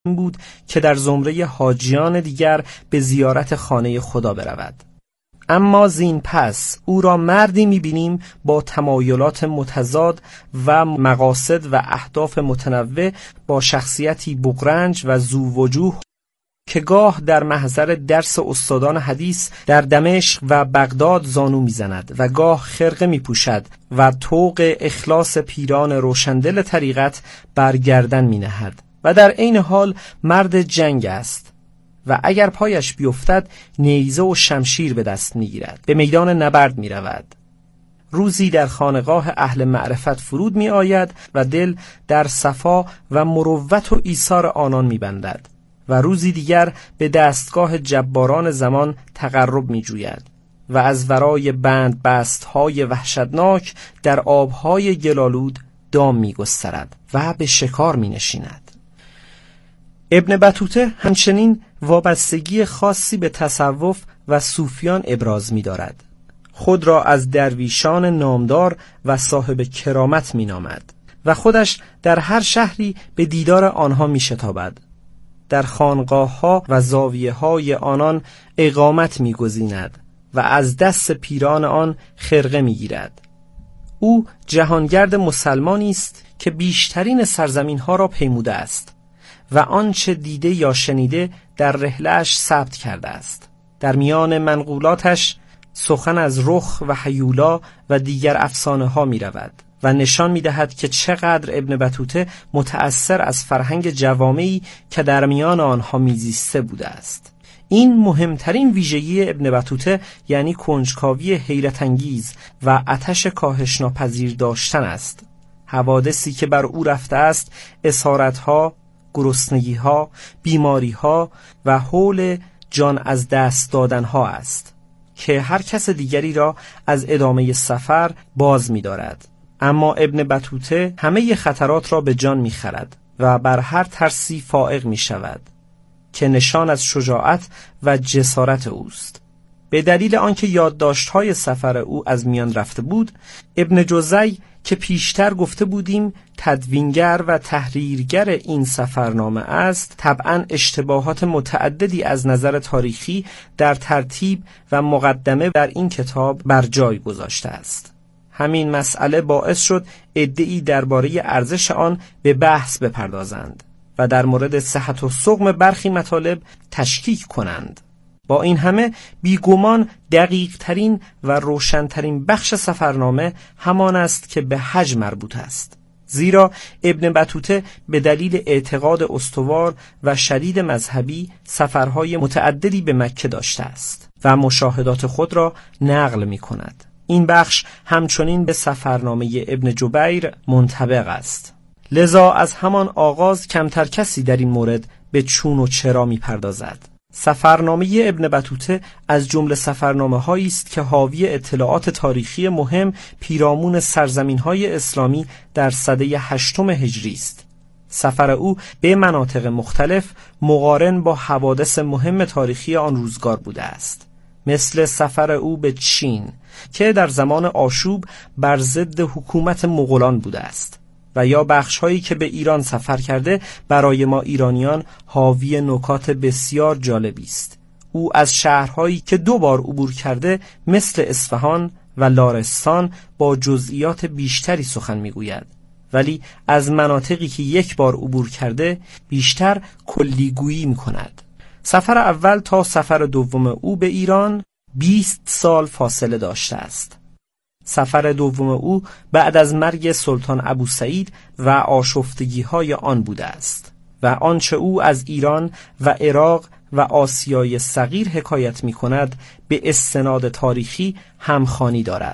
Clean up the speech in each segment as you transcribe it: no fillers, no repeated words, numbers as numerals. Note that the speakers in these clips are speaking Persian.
بود که در زمره حاجیان دیگر به زیارت خانه خدا برود. اما زین پس او را مردی می‌بینیم با تمایلات متضاد و مقاصد و اهداف متنوع، با شخصیتی بغرنج و ذووجوه که گاه در محضر درس استادان حدیث در دمشق و بغداد زانو میزند و گاه خرقه میپوشد و طوق اخلاص پیران روشندل طریقت بر گردن مینهد و در عین حال مرد جنگ است و اگر پایش بیفتد نیزه و شمشیر به دست میگیرد، به میدان نبرد میرود. روزی در خانقاه اهل معرفت فرود می آید و دل در صفا و مروت و ایثار آنان می بندد و روزی دیگر به دستگاه جباران زمان تقرب می جوید و از ورای بند بستهای وحشتناک در آبهای گلالود دام می گسترد و به شکار می نشیند. ابن بطوطه همچنین وابستگی خاصی به تصوف و صوفیان ابراز می دارد. خود را از درویشان نامدار و صاحب کرامت می نامد و خودش در هر شهری به دیدار آنها می شتابد. در خانقاه‌ها و زاویه‌های آنان اقامت می‌گزیند و از دست پیران آن خرقه می‌گیرد. او جهانگرد مسلمانی است که بیشترین سرزمین‌ها را پیموده است و آنچه دیده یا شنیده در رحله‌اش ثبت کرده است. در میان منقولاتش سخن از رخ و هیولا و دیگر افسانه‌ها می‌رود و نشان می‌دهد که چقدر ابن بطوطه متأثر از فرهنگ جوامعی که در میان آنها میزیسته بوده است. این مهمترین ویژگی ابن بطوطه، یعنی کنجکاوی حیرت انگیز و آتش کاهش ناپذیر داشتن است. حوادثی که بر او رفته است اسارت‌ها، گرسنگی‌ها، بیماری‌ها و حول جان از دست دادن‌ها است که هر کس دیگری را از ادامه سفر باز می‌دارد. اما ابن بطوطه همه خطرات را به جان می‌خرد و بر هر ترسی فائق می‌شود که نشان از شجاعت و جسارت اوست. به دلیل آنکه یادداشت‌های سفر او از میان رفته بود، ابن جوزی که پیشتر گفته بودیم تدوینگر و تحریرگر این سفرنامه است، طبعاً اشتباهات متعددی از نظر تاریخی در ترتیب و مقدمه در این کتاب بر جای گذاشته است. همین مسئله باعث شد عده‌ای درباره ارزش آن به بحث بپردازند و در مورد صحت و سقم برخی مطالب تشکیک کنند. با این همه بیگمان دقیق ترین و روشن ترین بخش سفرنامه همان است که به حج مربوط است، زیرا ابن بطوطه به دلیل اعتقاد استوار و شدید مذهبی سفرهای متعددی به مکه داشته است و مشاهدات خود را نقل می کند. این بخش همچنین به سفرنامه ابن جبیر منطبق است. لذا از همان آغاز کمتر کسی در این مورد به چون و چرا می پردازد. سفرنامه ابن بطوطه از جمله سفرنامه‌هایی است که حاوی اطلاعات تاریخی مهم پیرامون سرزمین‌های اسلامی در سده 8 هجری است. سفر او به مناطق مختلف مقارن با حوادث مهم تاریخی آن روزگار بوده است، مثل سفر او به چین که در زمان آشوب بر ضد حکومت مغولان بوده است، و یا بخش‌هایی که به ایران سفر کرده برای ما ایرانیان حاوی نکات بسیار جالبی است. او از شهرهایی که 2 بار عبور کرده مثل اصفهان و لارستان با جزئیات بیشتری سخن میگوید، ولی از مناطقی که 1 بار عبور کرده بیشتر کلیگویی میکند. سفر اول تا سفر دوم او به ایران 20 سال فاصله داشته است. سفر دوم او بعد از مرگ سلطان ابوسعید و آشفتگی‌های آن بوده است و آنچه او از ایران و عراق و آسیای صغیر حکایت می‌کند به استناد تاریخی همخوانی دارد.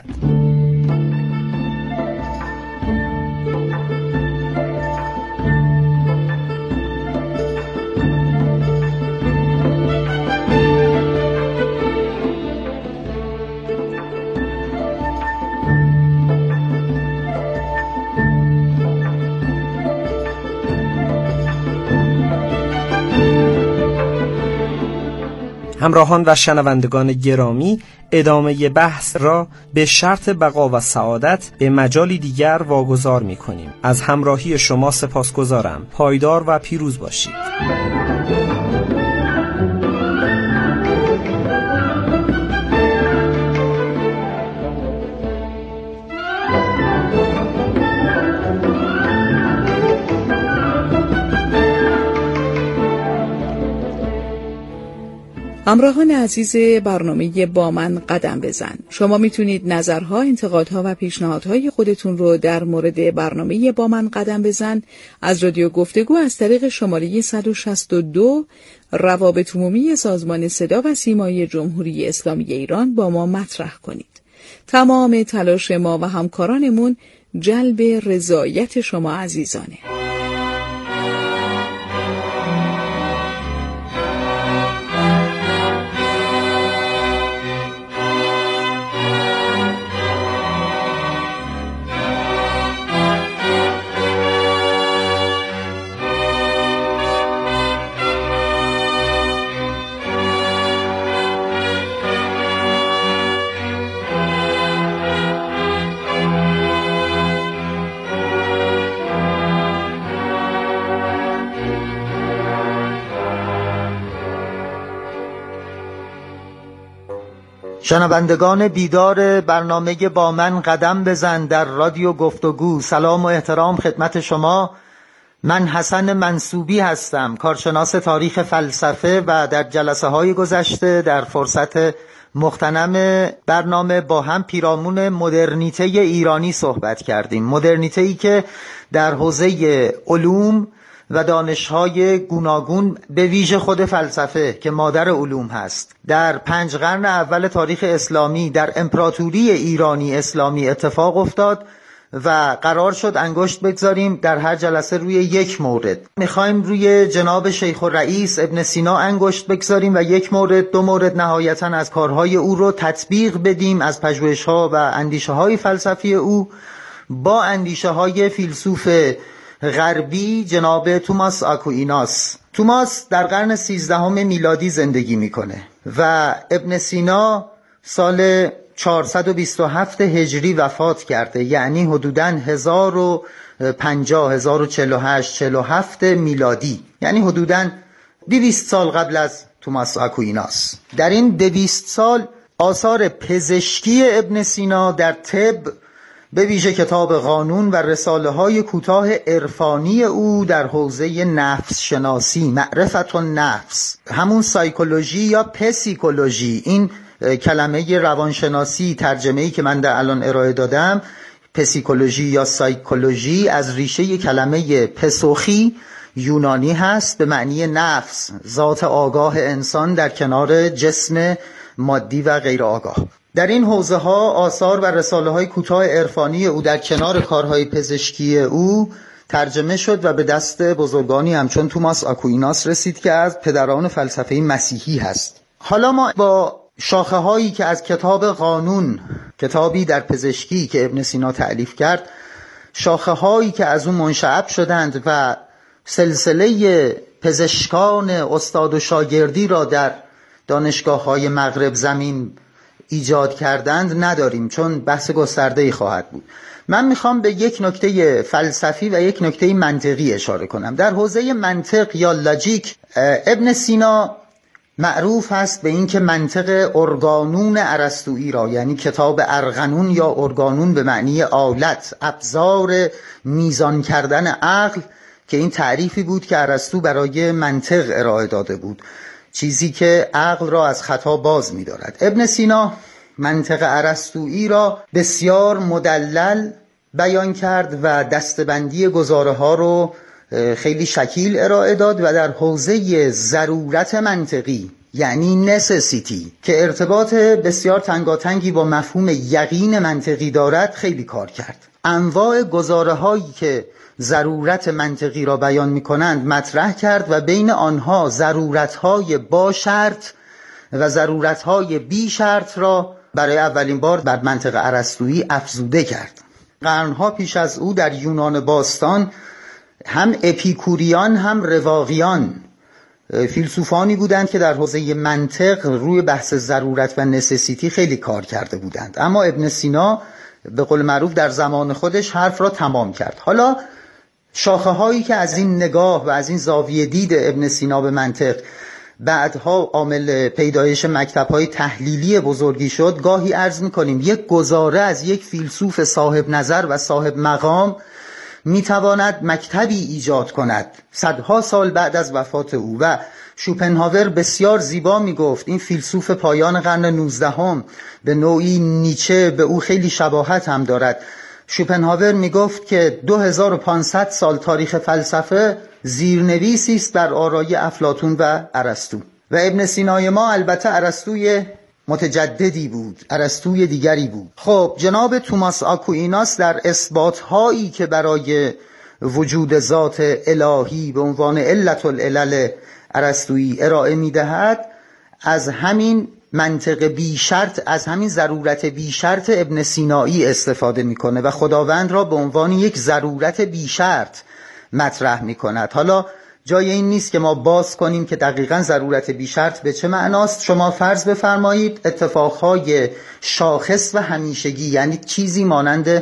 همراهان و شنوندگان گرامی، ادامه بحث را به شرط بقا و سعادت به مجالی دیگر واگذار می‌کنیم. از همراهی شما سپاسگزارم. پایدار و پیروز باشید. همراهان عزیز برنامه با من قدم بزن، شما میتونید نظرها، انتقادها و پیشنهادهای خودتون رو در مورد برنامه با من قدم بزن از رادیو گفتگو از طریق شماره 162 روابط عمومی سازمان صدا و سیمای جمهوری اسلامی ایران با ما مطرح کنید. تمام تلاش ما و همکارانمون جلب رضایت شما عزیزانه. شنوندگان بیدار برنامه با من قدم بزن در رادیو گفتگو، سلام و احترام خدمت شما. من حسن منصوبی هستم، کارشناس تاریخ فلسفه و در جلسه های گذشته در فرصت مغتنم برنامه با هم پیرامون مدرنیته ایرانی صحبت کردیم. مدرنیته‌ای که در حوزه علوم و دانش‌های گوناگون به ویژه خود فلسفه که مادر علوم هست در 5 قرن اول تاریخ اسلامی در امپراتوری ایرانی اسلامی اتفاق افتاد و قرار شد انگشت بگذاریم در هر جلسه روی یک مورد. میخوایم روی جناب شیخ الرئیس ابن سینا انگشت بگذاریم و یک مورد، 2 مورد نهایتاً از کارهای او رو تطبیق بدیم، از پژوهش‌ها و اندیشه‌های فلسفی او با اندیشه‌های فیلسوف غربی جناب توماس آکویناس. توماس در قرن 13 میلادی زندگی میکنه و ابن سینا سال 427 هجری وفات کرده، یعنی حدوداً 1050 1048 47 میلادی، یعنی حدوداً 200 سال قبل از توماس آکویناس. در این 200 سال آثار پزشکی ابن سینا در طب، به ویژه کتاب قانون و رساله های کوتاه عرفانی او در حوزه نفس شناسی، معرفت النفس، همون سایکولوژی یا پسیکولوژی، این کلمه روانشناسی ترجمه‌ای که من در الان ارائه دادم، پسیکولوژی یا سایکولوژی از ریشه کلمه پسوخی یونانی هست به معنی نفس، ذات آگاه انسان در کنار جسم مادی و غیر آگاه. در این حوزه ها آثار و رساله های کوتاه عرفانی او در کنار کارهای پزشکی او ترجمه شد و به دست بزرگانی همچون توماس آکویناس رسید که از پدران فلسفه مسیحی هست. حالا ما با شاخه هایی که از کتاب قانون، کتابی در پزشکی که ابن سینا تألیف کرد، شاخه هایی که از اون منشعب شدند و سلسله پزشکان استاد و شاگردی را در دانشگاه های مغرب زمین ایجاد کردند نداریم، چون بحث گسترده‌ای خواهد بود. من میخوام به یک نکته فلسفی و یک نکته منطقی اشاره کنم. در حوزه منطق یا لاجیک ابن سینا معروف هست به این که منطق ارگانون ارسطویی را، یعنی کتاب ارغنون یا ارگانون به معنی آلت، ابزار میزان کردن عقل، که این تعریفی بود که ارسطو برای منطق ارائه داده بود، چیزی که عقل را از خطا باز می دارد. ابن سینا منطق ارسطویی را بسیار مدلل بیان کرد و دستبندی گزاره ها رو خیلی شکیل ارائه داد و در حوزه ضرورت منطقی یعنی نسسیتی که ارتباط بسیار تنگاتنگی با مفهوم یقین منطقی دارد خیلی کار کرد. انواع گزاره هایی که ضرورت منطقی را بیان می کنند مطرح کرد و بین آنها ضرورت های با شرط و ضرورت های بی شرط را برای اولین بار بر منطق ارسطویی افزوده کرد. قرنها پیش از او در یونان باستان هم اپیکوریان هم رواقیان فیلسوفانی بودند که در حوزه منطق روی بحث ضرورت و نسسیتی خیلی کار کرده بودند، اما ابن سینا به قول معروف در زمان خودش حرف را تمام کرد. حالا شاخه هایی که از این نگاه و از این زاویه دید ابن سینا به منطق بعدها عامل پیدایش مکتب‌های تحلیلی بزرگی شد، گاهی عرض می‌کنیم یک گزاره از یک فیلسوف صاحب نظر و صاحب مقام میتواند مکتبی ایجاد کند صدها سال بعد از وفات او. و شوپنهاور بسیار زیبا میگفت، این فیلسوف پایان قرن 19 به نوعی نیچه به او خیلی شباهت هم دارد. شوپنهاور میگفت که 2500 سال تاریخ فلسفه زیرنویسی است بر آرای افلاطون و ارسطو. و ابن سینای ما البته ارسطوی متجددی بود، ارسطوی دیگری بود. خب جناب توماس آکویناس در اثبات‌هایی که برای وجود ذات الهی به عنوان علت العلل ارسطویی ارائه می‌دهد، از همین منطق بی شرط، از همین ضرورت بی شرط ابن سینایی استفاده می‌کنه و خداوند را به عنوان یک ضرورت بی شرط مطرح می‌کند. حالا جای این نیست که ما باز کنیم که دقیقاً ضرورت بی شرط به چه معناست. شما فرض بفرمایید اتفاقهای شاخص و همیشگی، یعنی چیزی مانند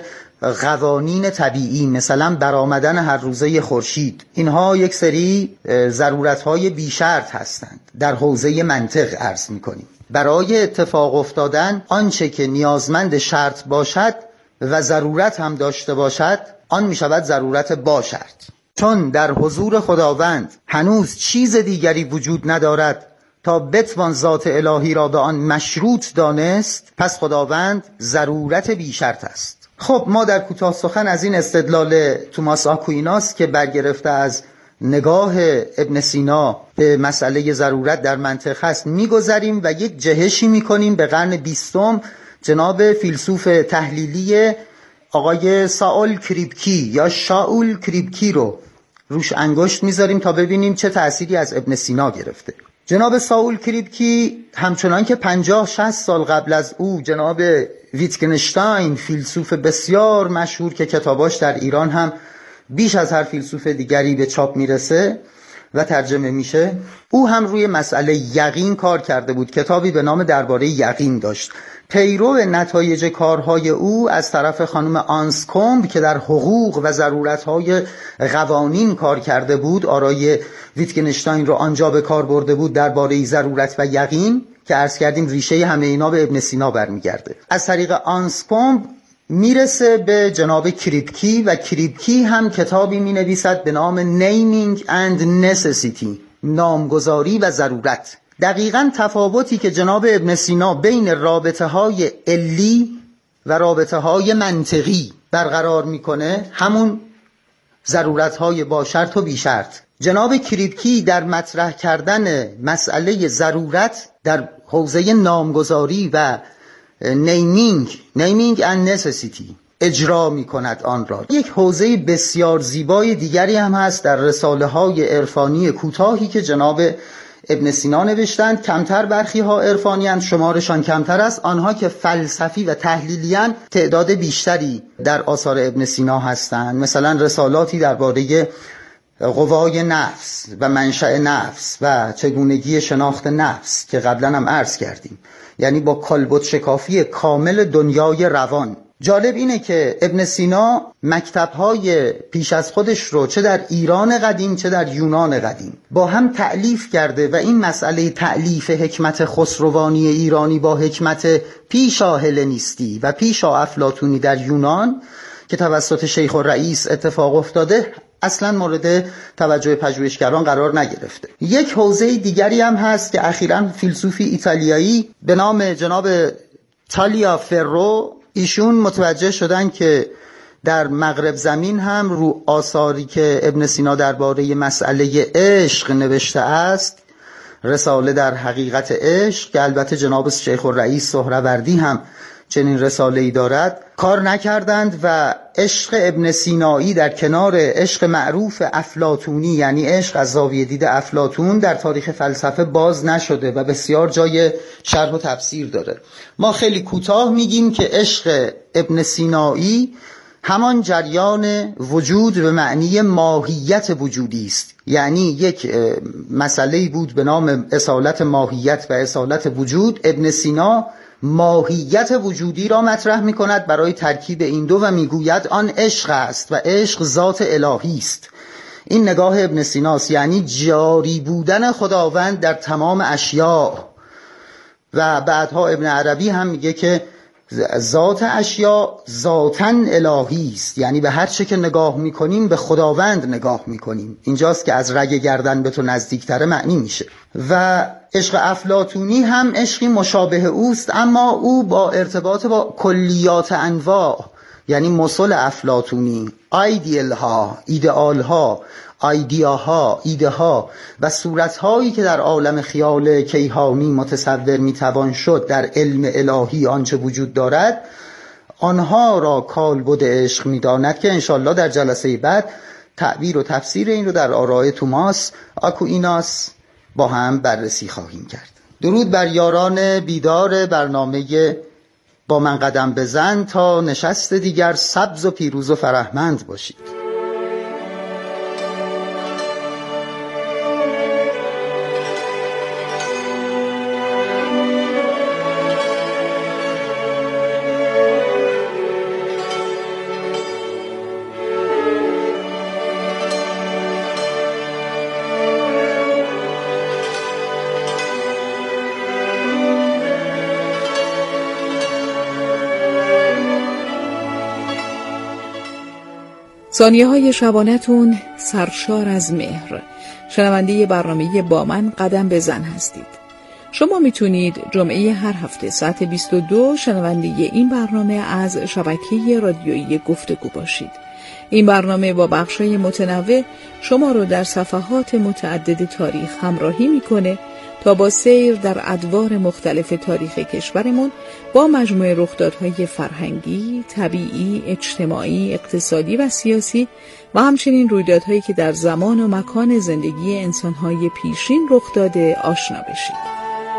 قوانین طبیعی، مثلا برآمدن هر روزه خورشید، اینها یک سری ضرورتهای بی شرط هستند. در حوزه منطق عرض می‌کنیم برای اتفاق افتادن آنچه که نیازمند شرط باشد و ضرورت هم داشته باشد، آن می‌شود ضرورت با شرط. چون در حضور خداوند هنوز چیز دیگری وجود ندارد تا بتوان ذات الهی را به آن مشروط دانست، پس خداوند ضرورت بی شرط است. خب ما در کوتاه سخن از این استدلال توماس آکویناس که برگرفته از نگاه ابن سینا به مسئله ضرورت در منطق هست میگذریم و یک جهشی میکنیم به قرن 20 جناب فیلسوف تحلیلی آقای ساول کریپکی یا شاول کریپکی رو روش انگشت میذاریم تا ببینیم چه تأثیری از ابن سینا گرفته. جناب ساول کریپکی همچنان که 50-60 سال قبل از او جناب ویتگنشتاین، فیلسوف بسیار مشهور که کتاباش در ایران هم بیش از هر فیلسوف دیگری به چاپ میرسه و ترجمه میشه، او هم روی مسئله یقین کار کرده بود. کتابی به نام درباره یقین داشت. پیرو نتایج کارهای او از طرف خانم آنسکومب که در حقوق و ضرورتهای قوانین کار کرده بود، آرای ویتگنشتاین رو آنجا به کار برده بود درباره ضرورت و یقین که عرض کردیم ریشه همه اینا به ابن سینا برمیگرده. از طریق آنسکومب میرسه به جناب کریپکی و کریپکی هم کتابی مینویسد به نام Naming and Necessity، نامگذاری و ضرورت. دقیقاً تفاوتی که جناب ابن سینا بین رابطه های علی و رابطه های منطقی برقرار میکنه، همون ضرورت های با شرط و بی شرط. جناب کریپکی در مطرح کردن مسئله ضرورت در حوزه نامگذاری و نیمینگ and necessity اجرا می کند آن را. یک حوزه بسیار زیبای دیگری هم هست در رساله های عرفانی کوتاهی که جناب ابن سینا نوشتند. کمتر برخی ها عرفانی‌اند، شمارشان کمتر است. آنها که فلسفی و تحلیلی‌اند تعداد بیشتری در آثار ابن سینا هستند. مثلا رسالاتی درباره قوای نفس و منشأ نفس و چگونگی شناخت نفس که قبلا هم عرض کردیم، یعنی با کالبد شکافی کامل دنیای روان. جالب اینه که ابن سینا مکتب‌های پیش از خودش رو چه در ایران قدیم چه در یونان قدیم با هم تألیف کرده و این مسئله تألیف حکمت خسروانی ایرانی با حکمت پیشا هلنیستی و پیشا افلاطونی در یونان که توسط شیخ الرئیس اتفاق افتاده اصلا مورد توجه پژوهشگران قرار نگرفته. یک حوزه دیگری هم هست که اخیراً فیلسوفی ایتالیایی به نام جناب تالیا فرو، ایشون متوجه شدن که در مغرب زمین هم رو آثاری که ابن سینا درباره مسئله عشق نوشته است، رساله در حقیقت عشق که البته جناب شیخ الرئیس سهروردی هم چنین رساله‌ای دارد، کار نکردند و عشق ابن سینایی در کنار عشق معروف افلاطونی، یعنی عشق از زاویه دید افلاطون، در تاریخ فلسفه باز نشده و بسیار جای شرح و تفسیر داره. ما خیلی کوتاه میگیم که عشق ابن سینایی همان جریان وجود به معنی ماهیت وجودی است. یعنی یک مسئله‌ای بود به نام اصالت ماهیت و اصالت وجود. ابن سینا ماهیت وجودی را مطرح می کند برای ترکیب این دو و می گوید آن عشق است و عشق ذات الهی است. این نگاه ابن سیناست، یعنی جاری بودن خداوند در تمام اشیاء. و بعدها ابن عربی هم میگه که ذات اشیاء ذاتاً الهی است، یعنی به هر چه که نگاه میکنیم به خداوند نگاه میکنیم. اینجاست که از رگ گردن به تو نزدیکتره معنی میشه. و عشق افلاطونی هم عشقی مشابه اوست، اما او با ارتباط با کلیات انواع، یعنی مثل افلاطونی، ایدئال ها، ایدئال ها، ایدیاها، ایده ها و صورت هایی که در عالم خیال کیهانی متصور میتوان شد در علم الهی آنچه وجود دارد، آنها را کالبد عشق میداند که انشالله در جلسه بعد تعبیر و تفسیر این رو در آراء توماس آکویناس با هم بررسی خواهیم کرد. درود بر یاران بیدار برنامه با من قدم بزن. تا نشست دیگر سبز و پیروز و فرحمند باشید. ثانیه های شبانتون سرشار از مهر. شنونده برنامه با من قدم بزن هستید. شما میتونید جمعه هر هفته ساعت 22 شنونده این برنامه از شبکه رادیویی گفتگو باشید. این برنامه با بخشای متنوع شما رو در صفحات متعدد تاریخ همراهی میکنه تا با سیر در ادوار مختلف تاریخ کشورمون با مجموعه رخدادهای فرهنگی، طبیعی، اجتماعی، اقتصادی و سیاسی و همچنین رویدادهایی که در زمان و مکان زندگی انسانهای پیشین رخ داده آشنا بشید.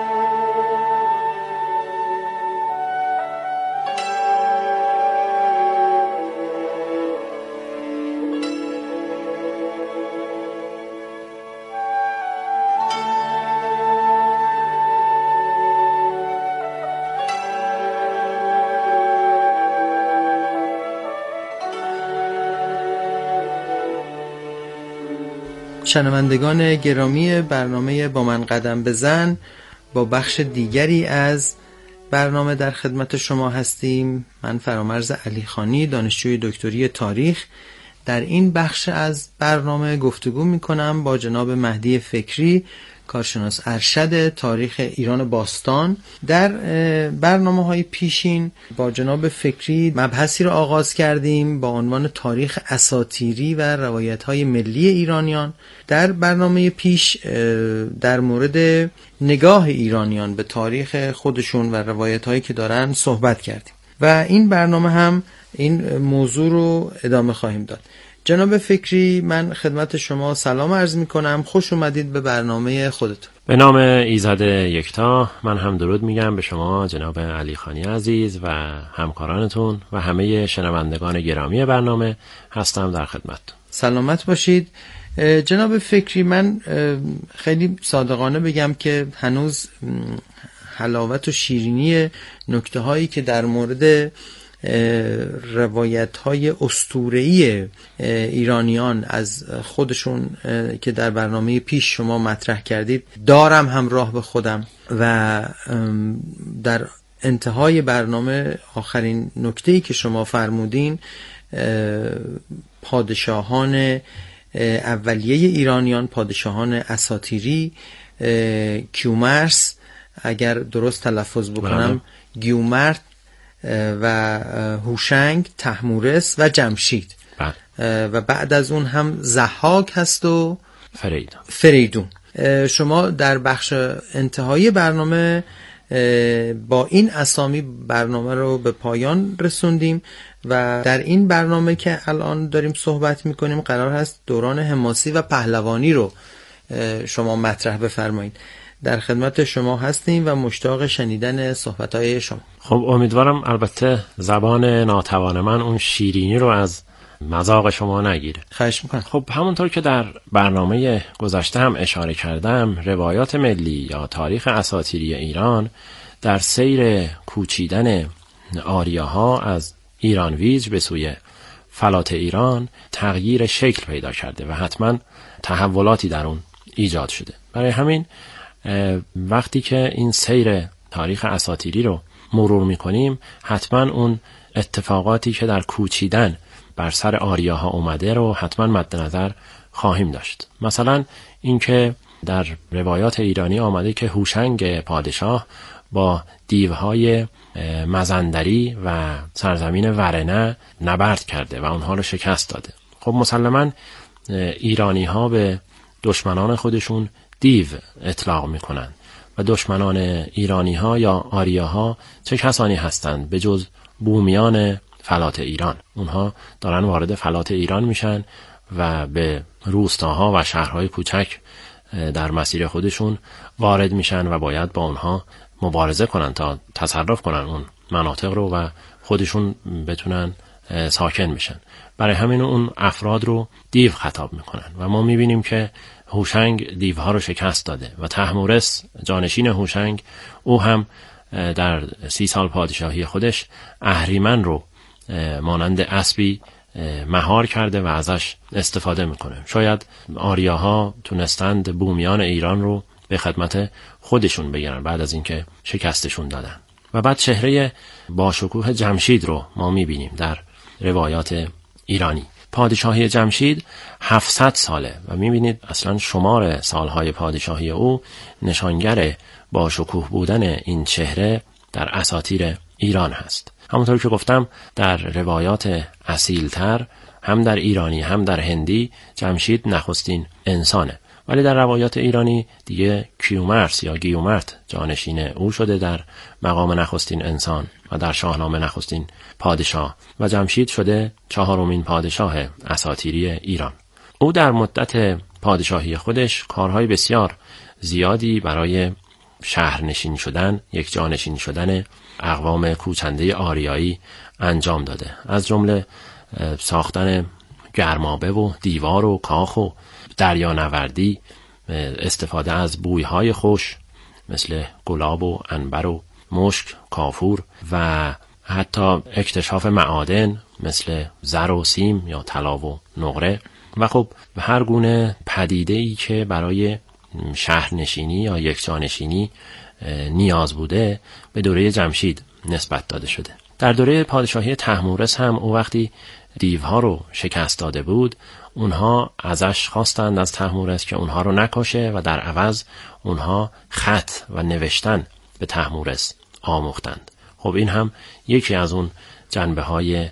شنوندگان گرامی برنامه با من قدم بزن، با بخش دیگری از برنامه در خدمت شما هستیم. من فرامرز علیخانی، دانشجوی دکتری تاریخ، در این بخش از برنامه گفتگو میکنم با جناب مهدی فکری، کارشناس ارشد تاریخ ایران باستان. در برنامه‌های پیشین با جناب فکری مبحثی را آغاز کردیم با عنوان تاریخ اساطیری و روایت‌های ملی ایرانیان. در برنامه پیش در مورد نگاه ایرانیان به تاریخ خودشون و روایت‌هایی که دارن صحبت کردیم و این برنامه هم این موضوع رو ادامه خواهیم داد. جناب فکری، من خدمت شما سلام عرض می کنم. خوش اومدید به برنامه خودتون. به نام ایزد یکتا من هم درود میگم به شما جناب علیخانی عزیز و همکارانتون و همه شنوندگان گرامی برنامه. هستم در خدمتتون. سلامت باشید. جناب فکری، من خیلی صادقانه بگم که هنوز حلاوت و شیرینی نکته هایی که در مورد روایت‌های اسطوره‌ای ایرانیان از خودشون که در برنامه پیش شما مطرح کردید دارم همراه به خودم و در انتهای برنامه آخرین نکته‌ای که شما فرمودین پادشاهان اولیه ایرانیان، پادشاهان اساطیری، کیومرث اگر درست تلفظ بکنم، گیومرث و هوشنگ، طهمورث و جمشید و بعد از اون هم ضحاک هست و فریدون. شما در بخش انتهایی برنامه با این اسامی برنامه رو به پایان رسوندیم و در این برنامه که الان داریم صحبت میکنیم قرار هست دوران حماسی و پهلوانی رو شما مطرح بفرمایید. در خدمت شما هستیم و مشتاق شنیدن صحبت‌های شما. خب امیدوارم البته زبان ناتوان من اون شیرینی رو از مذاق شما نگیره. خواهش میکنم. خب همونطور که در برنامه گذشته هم اشاره کردم، روایات ملی یا تاریخ اساطیری ایران در سیر کوچیدن آریاها از ایرانویج به سوی فلات ایران تغییر شکل پیدا کرده و حتما تحولاتی در اون ایجاد شده. برای همین وقتی که این سیر تاریخ اساطیری رو مرور میکنیم، حتما اون اتفاقاتی که در کوچیدن بر سر آریاها اومده رو حتما مد نظر خواهیم داشت. مثلا اینکه در روایات ایرانی آمده که هوشنگ پادشاه با دیوهای مزندری و سرزمین ورنه نبرد کرده و اونها رو شکست داده. خب مسلما ایرانی ها به دشمنان خودشون دیو اطلاق میکنن و دشمنان ایرانی ها یا آریاها چه کسانی هستند به جز بومیان فلات ایران؟ اونها دارن وارد فلات ایران میشن و به روستاها و شهرهای کوچک در مسیر خودشون وارد میشن و باید با اونها مبارزه کنن تا تصرف کنن اون مناطق رو و خودشون بتونن ساکن بشن. برای همین اون افراد رو دیو خطاب میکنن و ما میبینیم که هوشنگ دیوها رو شکست داده و طهمورث جانشین هوشنگ، او هم در 30 سال پادشاهی خودش اهریمن رو مانند اسبی مهار کرده و ازش استفاده میکنه. شاید آریاها تونستند بومیان ایران رو به خدمت خودشون بگیرن بعد از اینکه شکستشون دادن. و بعد چهره باشکوه جمشید رو ما میبینیم در روایات ایرانی. پادشاهی جمشید 700 ساله و میبینید اصلا شمار سالهای پادشاهی او نشانگر باشکوه بودن این چهره در اساطیر ایران هست. همونطور که گفتم در روایات اصیلتر هم در ایرانی هم در هندی جمشید نخستین انسانه، ولی در روایات ایرانی دیگه کیومرث یا گیومرت جانشین او شده در مقام نخستین انسان و در شاهنامه نخستین پادشاه و جمشید شده 4مین پادشاه اساطیری ایران. او در مدت پادشاهی خودش کارهای بسیار زیادی برای شهرنشین شدن، یک جانشین شدن اقوام کوچنده آریایی انجام داده، از جمله ساختن گرمابه و دیوار و کاخ و دریانوردی، استفاده از بویهای خوش مثل گلاب و عنبر و مشک، کافور و حتی اکتشاف معادن مثل زر و سیم یا طلا و نقره و خب هر گونه پدیده‌ای که برای شهرنشینی یا یکجانشینی نیاز بوده به دوره جمشید نسبت داده شده. در دوره پادشاهی طهمورث هم او وقتی دیوها رو شکست داده بود، اونها ازش خواستند از طهمورث که اونها رو نکشه و در عوض اونها خط و نوشتن به طهمورث آموختند. خب این هم یکی از اون جنبه‌های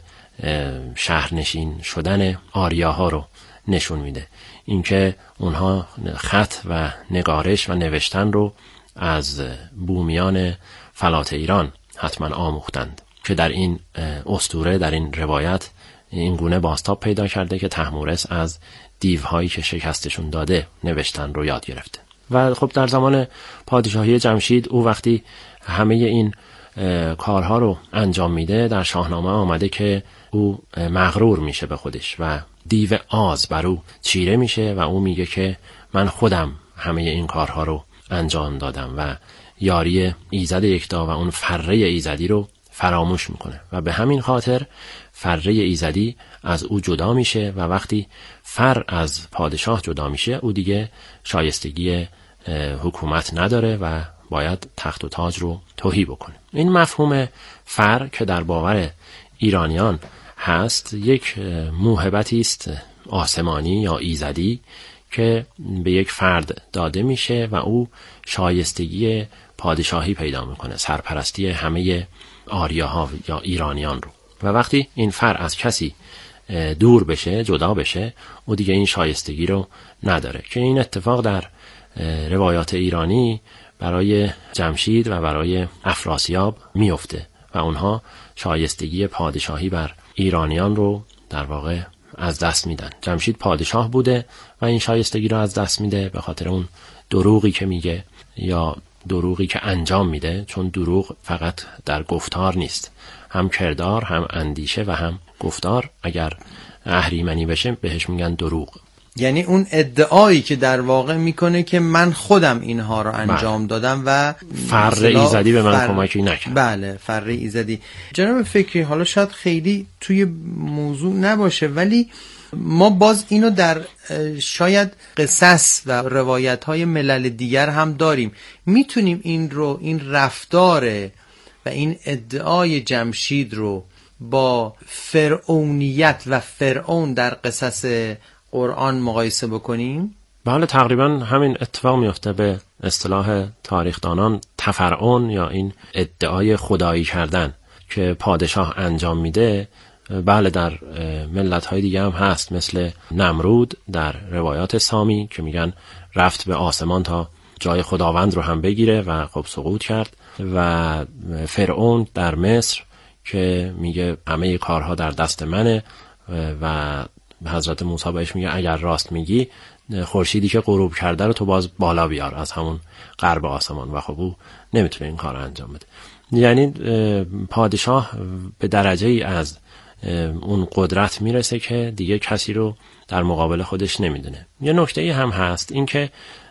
شهرنشین شدن آریاها رو نشون میده، اینکه اونها خط و نگارش و نوشتن رو از بومیان فلات ایران حتما آموختند که در این اسطوره، در این روایت این گونه بازتاب پیدا کرده که طهمورث از دیوهایی که شکستشون داده نوشتن رو یاد گرفته. و خب در زمان پادشاهی جمشید او وقتی همه این کارها رو انجام میده، در شاهنامه آمده که او مغرور میشه به خودش و دیو آز بر او چیره میشه و او میگه که من خودم همه این کارها رو انجام دادم و یاری ایزد یکتا و اون فره ایزدی رو فراموش میکنه و به همین خاطر فره ایزدی از او جدا میشه و وقتی فر از پادشاه جدا میشه او دیگه شایستگی حکومت نداره و باید تخت و تاج رو تهی بکنه. این مفهوم فر که در باور ایرانیان هست یک موهبتی است آسمانی یا ایزدی که به یک فرد داده میشه و او شایستگی پادشاهی پیدا میکنه، سرپرستی همه آریاها یا ایرانیان رو. و وقتی این فر از کسی دور بشه، جدا بشه، او دیگه این شایستگی رو نداره که این اتفاق در روایات ایرانی برای جمشید و برای افراسیاب میفته و اونها شایستگی پادشاهی بر ایرانیان رو در واقع از دست میدن. جمشید پادشاه بوده و این شایستگی رو از دست میده به خاطر اون دروغی که میگه یا دروغی که انجام میده، چون دروغ فقط در گفتار نیست، هم کردار، هم اندیشه و هم گفتار اگر اهریمنی بشه بهش میگن دروغ. یعنی اون ادعایی که در واقع میکنه که من خودم اینها رو انجام دادم و فر ایزدی به من کمکی نکرد. بله، فر ایزدی. جناب فکری، حالا شاید خیلی توی موضوع نباشه ولی ما باز اینو در شاید قصص و روایت‌های ملل دیگر هم داریم. میتونیم این رفتار و این ادعای جمشید رو با فرعونیت و فرعون در قصص قرآن مقایسه بکنیم؟ بله، تقریبا همین اتفاق میفته. به اصطلاح تاریخدانان تفرعون یا این ادعای خدایی کردن که پادشاه انجام میده، بله در ملت‌های دیگه هم هست، مثل نمرود در روایات سامی که میگن رفت به آسمان تا جای خداوند رو هم بگیره و خب سقوط کرد، و فرعون در مصر که میگه همه کارها در دست منه و حضرت موسی بهش میگه اگر راست میگی خورشیدی که غروب کرده رو تو باز بالا بیار از همون غرب آسمان، و خب او نمیتونه این کار رو انجام بده. یعنی پادشاه به درجه ای از اون قدرت میرسه که دیگه کسی رو در مقابل خودش نمیدونه. یه نکته هم هست، این که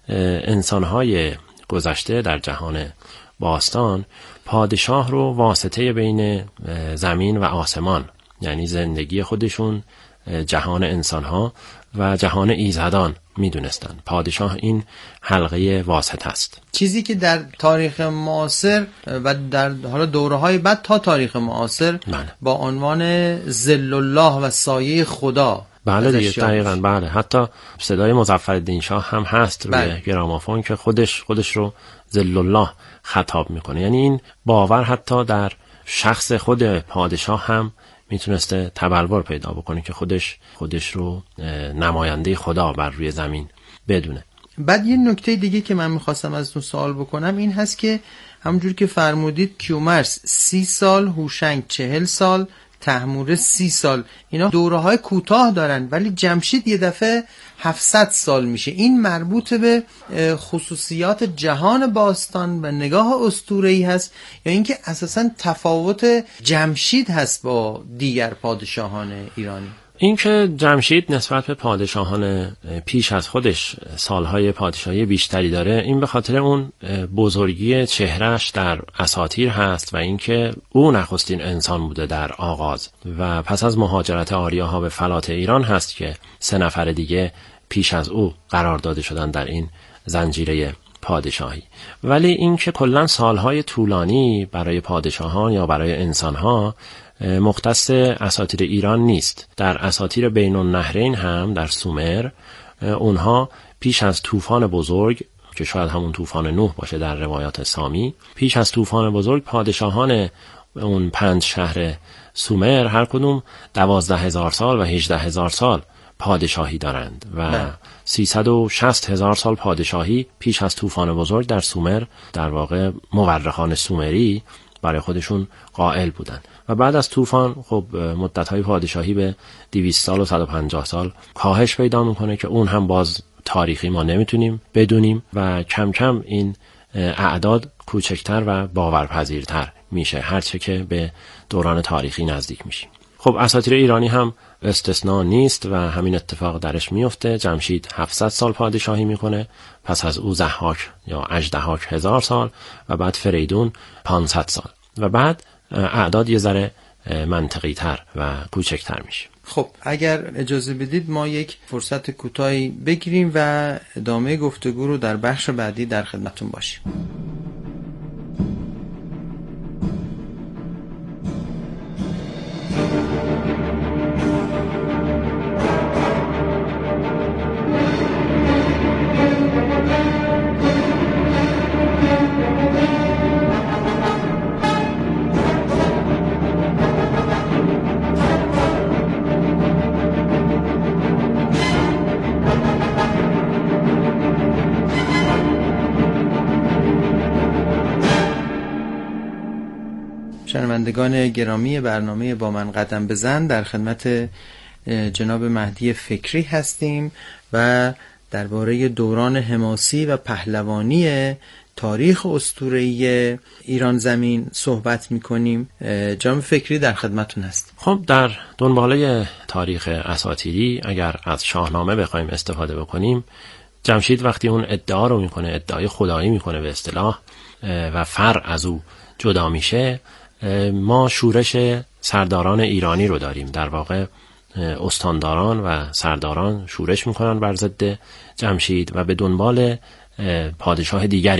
انسانهای گذشته در جهان باستان پادشاه رو واسطه بین زمین و آسمان، یعنی زندگی خودشون، جهان انسانها و جهان ایزدان میدونستن. پادشاه این حلقه واسطه است، چیزی که در تاریخ معاصر و در حالا دوره‌های بعد تا تاریخ معاصر با عنوان ظل الله و سایه خدا. بله دیگه، دقیقاً. بله، حتی صدای مظفرالدین شاه هم هست روی گرامافون که خودش رو ظل الله خطاب میکنه. یعنی این باور حتی در شخص خود پادشاه هم میتونسته تبلور پیدا بکنه که خودش رو نماینده خدا بر روی زمین بدونه. بعد یه نکته دیگه که من میخواستم ازتون سوال بکنم این هست که همونجور که فرمودید کیومرث 30 سال، هوشنگ 40 سال، طهمورث 30 سال، اینا دوره‌های کوتاه دارن، ولی جمشید یه دفعه 700 سال میشه. این مربوط به خصوصیات جهان باستان و نگاه اسطوره‌ای هست یا اینکه اساساً تفاوت جمشید هست با دیگر پادشاهان ایرانی؟ این که جمشید نسبت به پادشاهان پیش از خودش سالهای پادشاهی بیشتری داره، این به خاطر اون بزرگی چهرهش در اساطیر هست و اینکه او نخستین انسان بوده در آغاز و پس از مهاجرت آریاها به فلات ایران هست که 3 نفر دیگه پیش از او قرار داده شدن در این زنجیره پادشاهی. ولی اینکه کلاً سالهای طولانی برای پادشاهان یا برای انسانها مختص اساطیر ایران نیست. در اساطیر بین النهرین هم در سومر، اونها پیش از طوفان بزرگ که شاید همون طوفان نوح باشه در روایات سامی، پیش از طوفان بزرگ پادشاهان اون 5 شهر سومر هر کدوم 12,000 سال و 18,000 سال پادشاهی دارند و 360,000 سال پادشاهی پیش از طوفان بزرگ در سومر در واقع مورخان سومری برای خودشون قائل بودن. و بعد از طوفان خب مدت‌های پادشاهی به 200 سال و 150 سال کاهش پیدا میکنه که اون هم باز تاریخی ما نمیتونیم بدونیم و کم کم این اعداد کوچکتر و باورپذیرتر میشه هرچه که به دوران تاریخی نزدیک میشیم. خب اساطیر ایرانی هم استثناء نیست و همین اتفاق درش میفته. جمشید 700 سال پادشاهی میکنه، پس از او ضحاک یا اژدهاک 1000 سال و بعد فریدون 500 سال و بعد اعداد یه ذره منطقی تر و کوچکتر میشه. خب اگر اجازه بدید ما یک فرصت کوتاهی بگیریم و ادامه گفتگو رو در بخش بعدی در خدمتتون باشیم. شنوندگان گرامی برنامه با من قدم بزن، در خدمت جناب مهدی فکری هستیم و درباره دوران حماسی و پهلوانی تاریخ اسطوره‌ای ایران زمین صحبت می‌کنیم. جناب فکری در خدمتتون هست. خب در دنباله تاریخ اساطیری اگر از شاهنامه بخوایم استفاده بکنیم، جمشید وقتی اون ادعا رو میکنه، ادعای خدایی میکنه به اصطلاح، و فر از او جدا میشه، ما شورش سرداران ایرانی رو داریم. در واقع استانداران و سرداران شورش میکنن بر ضد جمشید و به دنبال پادشاه دیگری